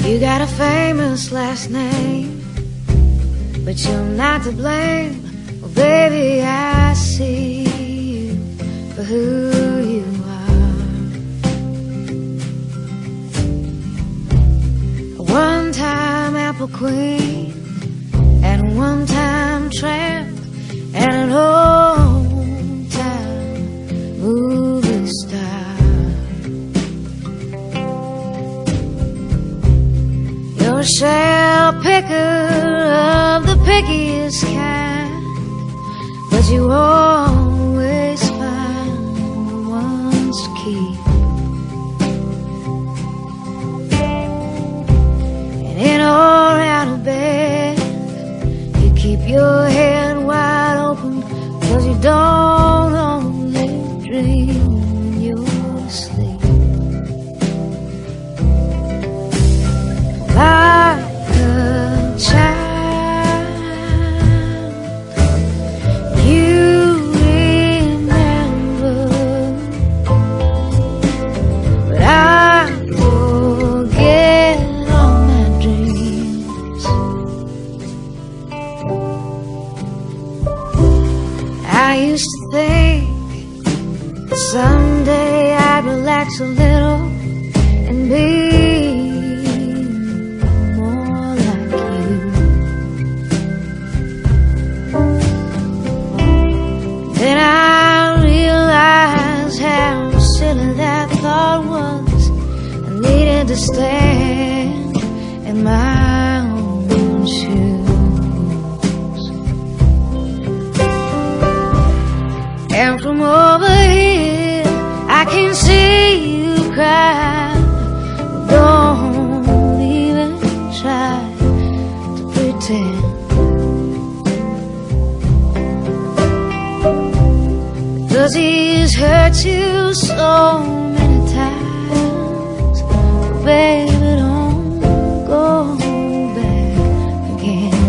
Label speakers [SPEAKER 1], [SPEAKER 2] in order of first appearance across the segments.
[SPEAKER 1] You got a famous last name, but you're not to blame. Well, baby, I see you for who you are. A one-time apple queen and a one-time tramp and an old-time movie star. You're a shell picker of the pickiest kind, but you always find the ones to keep. And in or out of bed, you keep your head wide open, 'cause you don't only dream when you're asleep. Like a child, you remember, but I forget all my dreams. I used to think that someday I'd relax a little and be more like you. Then I realized how silly that thought was. I needed to stand in my own shoes. And from over here I can see you cry. Don't even try to pretend. 'Cause he's hurt you so many times. Baby, don't go back again.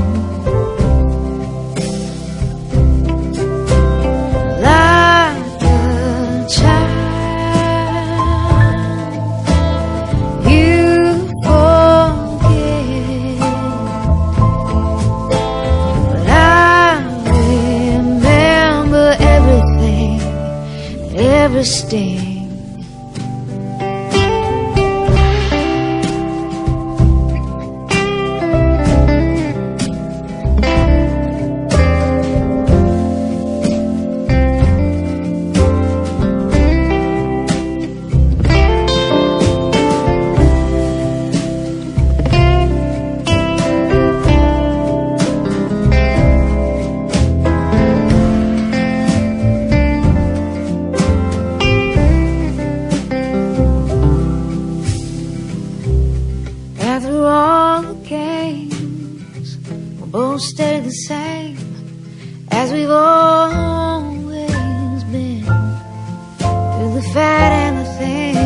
[SPEAKER 1] Like a child, you forget, but I remember everything, every sting. After all the games, we'll both stay the same as we've always been, through the fat and the thin.